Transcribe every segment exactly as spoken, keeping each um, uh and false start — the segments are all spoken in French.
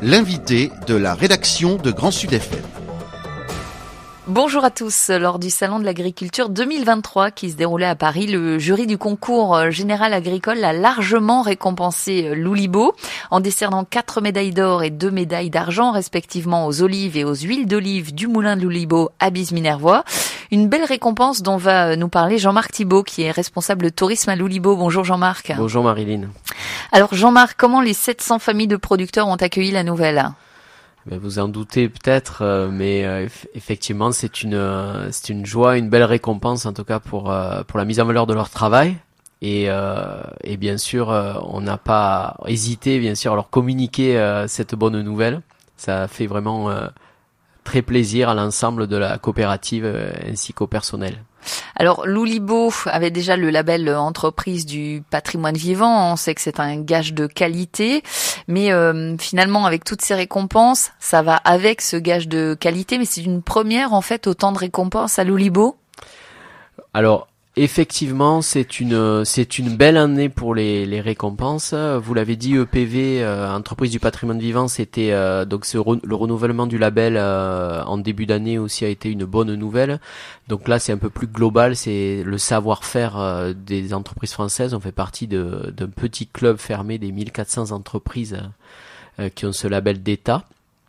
l'invité de la rédaction de Grand Sud F M. Bonjour à tous. Lors du Salon de l'Agriculture deux mille vingt-trois qui se déroulait à Paris, le jury du concours général agricole a largement récompensé Loulibo en décernant quatre médailles d'or et deux médailles d'argent respectivement aux olives et aux huiles d'olive du moulin de Loulibo à Bise-Minervois. Une belle récompense dont va nous parler Jean-Marc Thibault qui est responsable de tourisme à Loulibo. Bonjour Jean-Marc. Bonjour Marilyn. Alors Jean-Marc, comment les sept cents familles de producteurs ont accueilli la nouvelle ? Ben vous en doutez peut-être, euh, mais euh, effectivement c'est une euh, c'est une joie, une belle récompense en tout cas pour euh, pour la mise en valeur de leur travail et euh, et bien sûr euh, on n'a pas hésité bien sûr à leur communiquer euh, cette bonne nouvelle. Ça fait vraiment euh, très plaisir à l'ensemble de la coopérative euh, ainsi qu'au personnel. Alors, Loulibo avait déjà le label entreprise du patrimoine vivant. On sait que c'est un gage de qualité. Mais euh, finalement, avec toutes ces récompenses, ça va avec ce gage de qualité. Mais c'est une première, en fait, autant de récompenses à Loulibo. Alors, effectivement, c'est une c'est une belle année pour les les récompenses. Vous l'avez dit, E P V, euh, entreprise du patrimoine vivant, c'était euh, donc ce re, le renouvellement du label euh, en début d'année aussi a été une bonne nouvelle. Donc là, c'est un peu plus global, c'est le savoir-faire euh, des entreprises françaises. On fait partie de d'un petit club fermé des mille quatre cents entreprises euh, qui ont ce label d'État.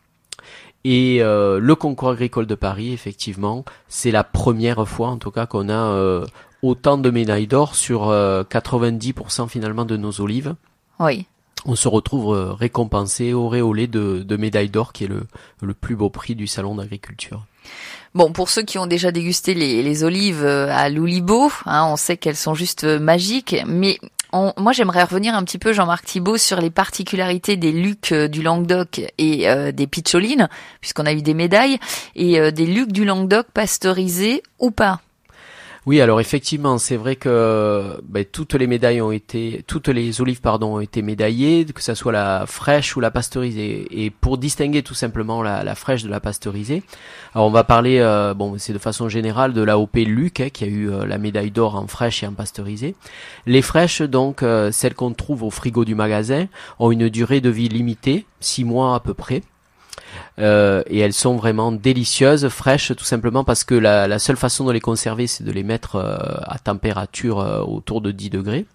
Et euh, le concours agricole de Paris, effectivement, c'est la première fois, en tout cas, qu'on a euh, autant de médailles d'or sur euh, quatre-vingt-dix pour cent finalement de nos olives. Oui. On se retrouve euh, récompensé, auréolé de, de médailles d'or, qui est le, le plus beau prix du salon d'agriculture. Bon, pour ceux qui ont déjà dégusté les, les olives à Loulibo, hein, on sait qu'elles sont juste magiques, mais on, moi j'aimerais revenir un petit peu, Jean-Marc Thibault, sur les particularités des Lucs du Languedoc et euh, des Pitcholines, puisqu'on a eu des médailles, et euh, des Lucs du Languedoc pasteurisés ou pas. Oui, alors effectivement, c'est vrai que ben, toutes les médailles ont été, toutes les olives pardon ont été médaillées, que ça soit la fraîche ou la pasteurisée. Et pour distinguer tout simplement la, la fraîche de la pasteurisée, alors on va parler, euh, bon, c'est de façon générale de l'A O P Luc hein, qui a eu euh, la médaille d'or en fraîche et en pasteurisée. Les fraîches, donc euh, celles qu'on trouve au frigo du magasin, ont une durée de vie limitée, six mois à peu près. Euh, et elles sont vraiment délicieuses, fraîches, tout simplement parce que la, la seule façon de les conserver, c'est de les mettre euh, à température euh, autour de dix degrés.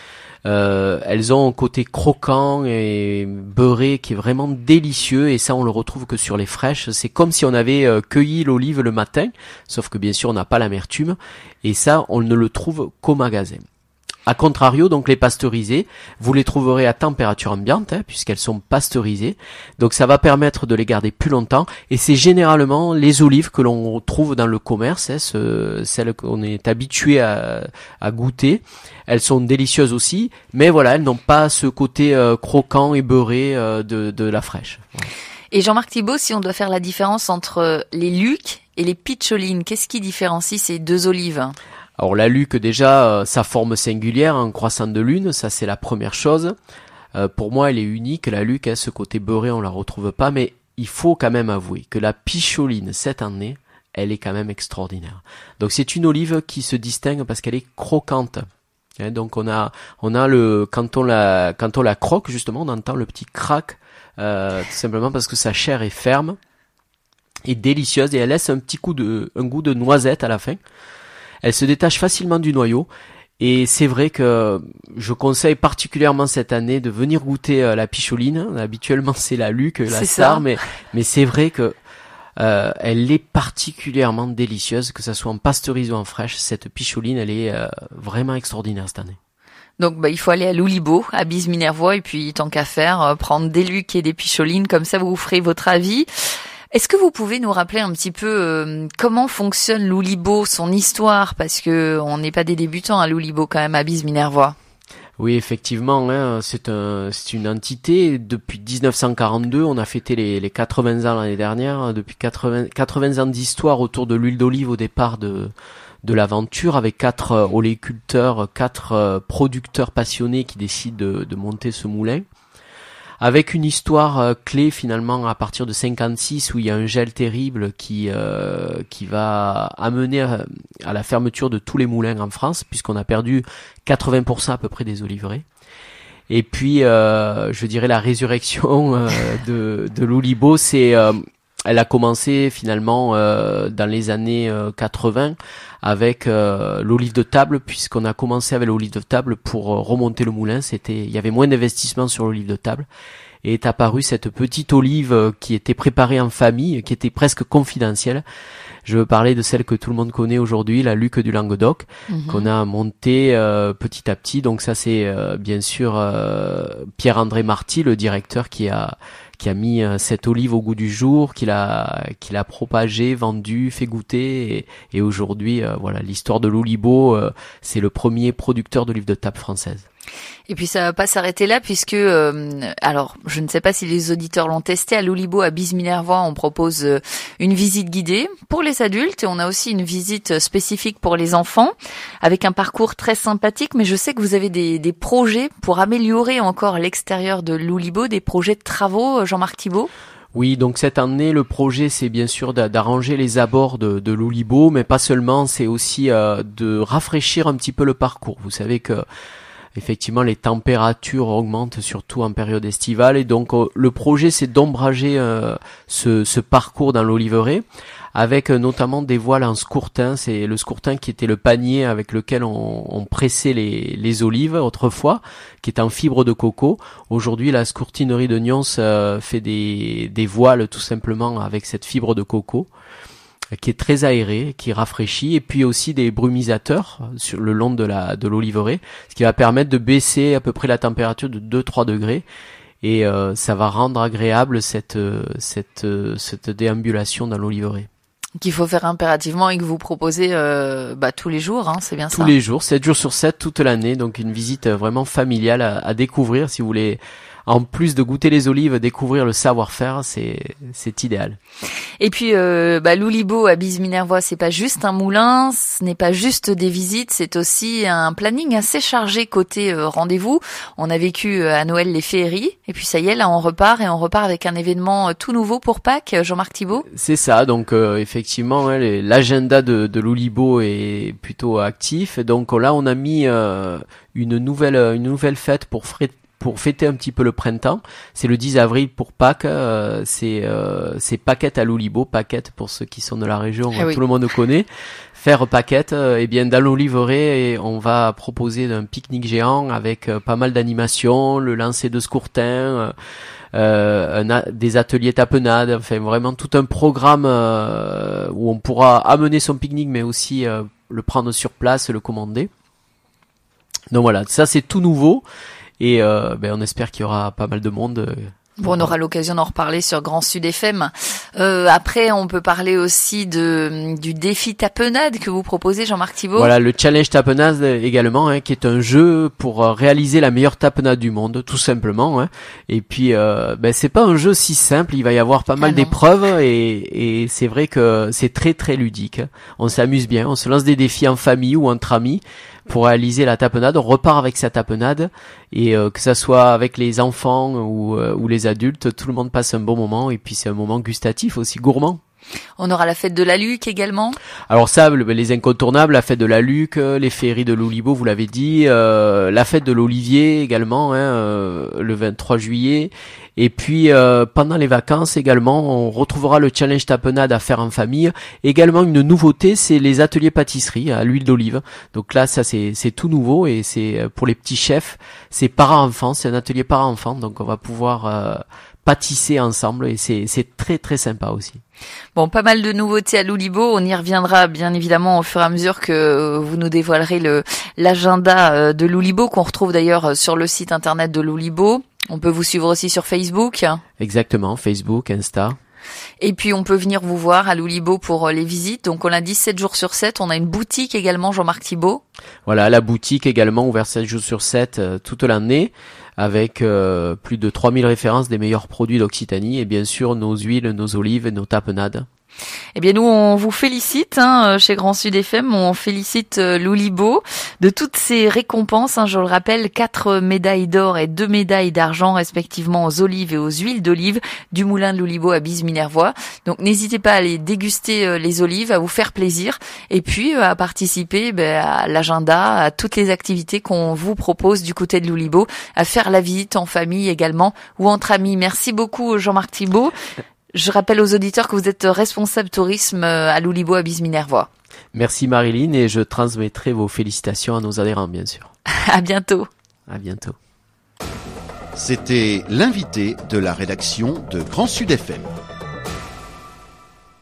Euh, elles ont un côté croquant et beurré qui est vraiment délicieux, et ça on le retrouve que sur les fraîches. C'est comme si on avait euh, cueilli l'olive le matin, sauf que bien sûr on n'a pas l'amertume, et ça on ne le trouve qu'au magasin. A contrario, donc les pasteurisées, vous les trouverez à température ambiante, hein, puisqu'elles sont pasteurisées. Donc ça va permettre de les garder plus longtemps. Et c'est généralement les olives que l'on trouve dans le commerce, hein, ce, celles qu'on est habitué à, à goûter. Elles sont délicieuses aussi, mais voilà, elles n'ont pas ce côté euh, croquant et beurré euh, de, de la fraîche. Voilà. Et Jean-Marc Thibault, si on doit faire la différence entre les Lucs et les Pitcholines, qu'est-ce qui différencie ces deux olives ? Alors la Luc déjà, euh, sa forme singulière, un croissant de lune, ça c'est la première chose. Euh, pour moi elle est unique, la Luc, hein, ce côté beurré on la retrouve pas, mais il faut quand même avouer que la Pitcholine cette année, elle est quand même extraordinaire. Donc c'est une olive qui se distingue parce qu'elle est croquante. Hein, donc on a, on a le, quand on la, quand on la croque justement, on entend le petit crack, euh, tout simplement parce que sa chair est ferme et délicieuse, et elle laisse un petit coup de, un goût de noisette à la fin. Elle se détache facilement du noyau, et c'est vrai que je conseille particulièrement cette année de venir goûter euh, la Pitcholine. Habituellement c'est la Luc, la c'est star, ça. mais mais c'est vrai que euh, elle est particulièrement délicieuse, que ça soit en pasteurisé ou en fraîche. Cette Pitcholine, elle est euh, vraiment extraordinaire cette année. Donc bah il faut aller à Loulibo, à Bise-Minervois, et puis tant qu'à faire, euh, prendre des Lucs et des Pitcholines, comme ça vous vous ferez votre avis. Est-ce que vous pouvez nous rappeler un petit peu euh, comment fonctionne Loulibo, son histoire, parce que on n'est pas des débutants à Loulibo quand même, à Bise-Minervois. Oui, effectivement, hein, c'est un, c'est une entité. Depuis dix-neuf cent quarante-deux, on a fêté les, les quatre-vingts ans l'année dernière. Depuis quatre-vingts, quatre-vingts ans d'histoire autour de l'huile d'olive au départ de de l'aventure, avec quatre euh, oléiculteurs, quatre euh, producteurs passionnés qui décident de, de monter ce moulin. Avec une histoire euh, clé finalement à partir de cinquante-six, où il y a un gel terrible qui euh, qui va amener à, à la fermeture de tous les moulins en France, puisqu'on a perdu quatre-vingts pour cent à peu près des oliveraies. Et puis, euh, je dirais la résurrection euh, de, de l'Oulibo, c'est, euh, elle a commencé finalement euh, dans les années euh, quatre-vingts avec euh, l'olive de table, puisqu'on a commencé avec l'olive de table pour euh, remonter le moulin. C'était, il y avait moins d'investissement sur l'olive de table. Et est apparue cette petite olive qui était préparée en famille, qui était presque confidentielle. Je veux parler de celle que tout le monde connaît aujourd'hui, la Luc du Languedoc, mmh. qu'on a montée euh, petit à petit. Donc ça, c'est euh, bien sûr euh, Pierre-André Marty, le directeur, qui a qui a mis euh, cette olive au goût du jour, qui l'a qui l'a propagée, vendue, fait goûter. Et, et aujourd'hui, euh, voilà, l'histoire de l'Oulibo, euh, c'est le premier producteur d'olive de table française. Et puis ça va pas s'arrêter là puisque, euh, alors je ne sais pas si les auditeurs l'ont testé, à l'Oulibo à Bise-Minervois on propose euh, une visite guidée pour les adultes et on a aussi une visite spécifique pour les enfants avec un parcours très sympathique, mais je sais que vous avez des, des projets pour améliorer encore l'extérieur de l'Oulibo, des projets de travaux, Jean-Marc Thibault. Oui, donc cette année, le projet, c'est bien sûr d'arranger les abords de, de l'Oulibo, mais pas seulement, c'est aussi euh, de rafraîchir un petit peu le parcours. Vous savez que effectivement, les températures augmentent surtout en période estivale et donc euh, le projet c'est d'ombrager euh, ce, ce parcours dans l'oliveraie avec euh, notamment des voiles en scourtin. C'est le scourtin qui était le panier avec lequel on, on pressait les, les olives autrefois, qui est en fibre de coco. Aujourd'hui, la scourtinerie de Nyons euh, fait des, des voiles tout simplement avec cette fibre de coco, qui est très aéré, qui rafraîchit, et puis aussi des brumisateurs sur le long de la de l'oliveraie, ce qui va permettre de baisser à peu près la température de deux à trois degrés, et euh, ça va rendre agréable cette cette cette déambulation dans l'oliveraie. Qu'il faut faire impérativement et que vous proposez euh, bah, tous les jours, hein, c'est bien tous ça. Tous les jours, sept jours sur sept, toute l'année, donc une visite vraiment familiale à, à découvrir si vous voulez. En plus de goûter les olives, découvrir le savoir-faire, c'est c'est idéal. Et puis euh, bah, l'Oulibo à Bise-Minervois, c'est pas juste un moulin, ce n'est pas juste des visites, c'est aussi un planning assez chargé côté euh, rendez-vous. On a vécu euh, à Noël les féeries, et puis ça y est, là on repart et on repart avec un événement euh, tout nouveau pour Pâques. Jean-Marc Thibault. C'est ça, donc euh, effectivement, hein, l'agenda de, de l'Oulibo est plutôt actif. Et donc là, on a mis euh, une nouvelle une nouvelle fête pour fêter. Pour fêter un petit peu le printemps, c'est le dix avril pour Pâques, euh, c'est euh, c'est Pâquette à l'Oulibo, Pâquette pour ceux qui sont de la région, eh oui. Tout le monde connaît. Faire Pâquette, euh, eh bien dans l'oliveraie, on va proposer un pique-nique géant avec euh, pas mal d'animations, le lancer de scourtin, euh, euh, un a, des ateliers tapenades, enfin vraiment tout un programme euh, où on pourra amener son pique-nique, mais aussi euh, le prendre sur place, le commander. Donc voilà, ça c'est tout nouveau. Et euh, ben on espère qu'il y aura pas mal de monde. Bon, on aura l'occasion d'en reparler sur Grand Sud F M. Euh, après, on peut parler aussi de du défi tapenade que vous proposez, Jean-Marc Thibault. Voilà, le challenge tapenade également, hein, qui est un jeu pour réaliser la meilleure tapenade du monde, tout simplement. Hein. Et puis, euh, ben c'est pas un jeu si simple. Il va y avoir pas mal ah d'épreuves et, et c'est vrai que c'est très très ludique. On s'amuse bien, on se lance des défis en famille ou entre amis pour réaliser la tapenade. On repart avec sa tapenade et euh, que ça soit avec les enfants ou, euh, ou les adultes, tout le monde passe un bon moment et puis c'est un moment gustatif aussi, gourmand. On aura la fête de la Luc également. Alors ça, les incontournables, la fête de la Luc, les féeries de l'Oulibo, vous l'avez dit, euh, la fête de l'Olivier également, hein, euh, le vingt-trois juillet. Et puis euh, pendant les vacances également, on retrouvera le challenge tapenade à faire en famille. Également une nouveauté, c'est les ateliers pâtisserie à l'huile d'olive. Donc là, ça c'est c'est tout nouveau et c'est pour les petits chefs, c'est parents-enfants, c'est un atelier parents-enfants. Donc on va pouvoir euh, pâtisser ensemble et c'est c'est très très sympa aussi. Bon, pas mal de nouveautés à l'Oulibo. On y reviendra bien évidemment au fur et à mesure que vous nous dévoilerez le l'agenda de l'Oulibo qu'on retrouve d'ailleurs sur le site internet de l'Oulibo. On peut vous suivre aussi sur Facebook. Exactement, Facebook, Insta. Et puis on peut venir vous voir à l'Oulibo pour les visites. Donc on l'a dit sept jours sur sept. On a une boutique également, Jean-Marc Thibault. Voilà, la boutique également ouverte sept jours sur sept euh, toute l'année avec euh, plus de trois mille références des meilleurs produits d'Occitanie et bien sûr nos huiles, nos olives et nos tapenades. Eh bien, nous, on vous félicite hein, chez Grand Sud F M. On félicite Loulibo de toutes ces récompenses. Hein, je le rappelle, quatre médailles d'or et deux médailles d'argent, respectivement aux olives et aux huiles d'olive du moulin de Loulibo à Bise-Minervois. Donc, n'hésitez pas à aller déguster les olives, à vous faire plaisir et puis à participer ben, à l'agenda, à toutes les activités qu'on vous propose du côté de Loulibo, à faire la visite en famille également ou entre amis. Merci beaucoup, Jean-Marc Thibault. Je rappelle aux auditeurs que vous êtes responsable tourisme à Loulibo à Bise-Minervois. Merci Marilyn et je transmettrai vos félicitations à nos adhérents bien sûr. À bientôt. À bientôt. C'était l'invité de la rédaction de Grand Sud F M.